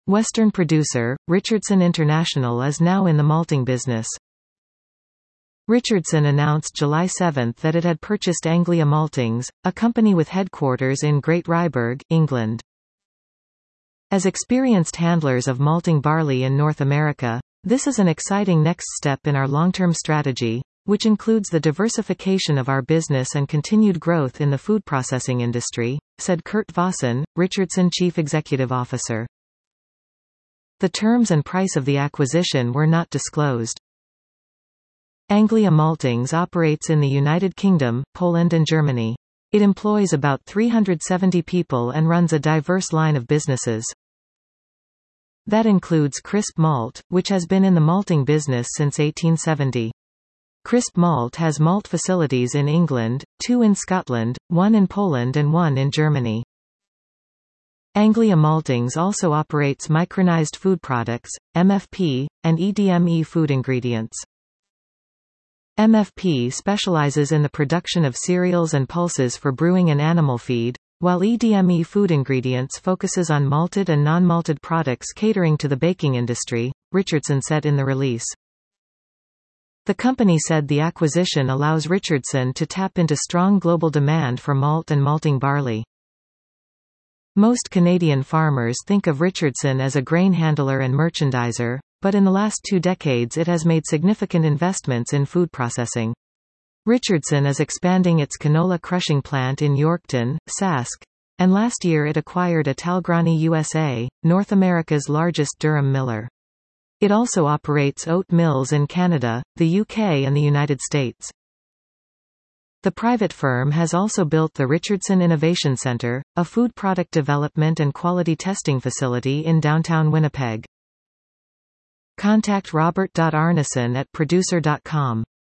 Western producer, Richardson International is now in the malting business. Richardson announced July 7 that it had purchased Anglia Maltings, a company with headquarters in Great Ryburg, England. As experienced handlers of malting barley in North America, this is an exciting next step in our long-term strategy, which includes the diversification of our business and continued growth in the food processing industry, said Kurt Vossen, Richardson Chief Executive Officer. The terms and price of the acquisition were not disclosed. Anglia Maltings operates in the United Kingdom, Poland and Germany. It employs about 370 people and runs a diverse line of businesses. That includes Crisp Malt, which has been in the malting business since 1870. Crisp Malt has malt facilities in England, 2 in Scotland, 1 in Poland and 1 in Germany. Anglia Maltings also operates micronized food products, MFP, and EDME food ingredients. MFP specializes in the production of cereals and pulses for brewing and animal feed, while EDME food ingredients focuses on malted and non-malted products catering to the baking industry, Richardson said in the release. The company said the acquisition allows Richardson to tap into strong global demand for malt and malting barley. Most Canadian farmers think of Richardson as a grain handler and merchandiser, but in the last 2 decades it has made significant investments in food processing. Richardson is expanding its canola crushing plant in Yorkton, Sask, and last year it acquired Italgrani USA, North America's largest durum miller. It also operates oat mills in Canada, the UK and the United States. The private firm has also built the Richardson Innovation Centre, a food product development and quality testing facility in downtown Winnipeg. Contact Robert.Arneson at producer.com.